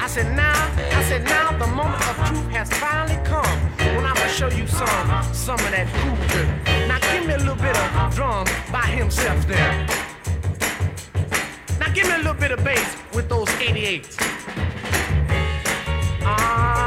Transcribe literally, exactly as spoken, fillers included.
said, now, I said, now the moment of truth has finally come. When I'm gonna show you some, some of that cool. Now give me a little bit of drum by himself there. Now give me a little bit of bass with those eighty-eights. Ah.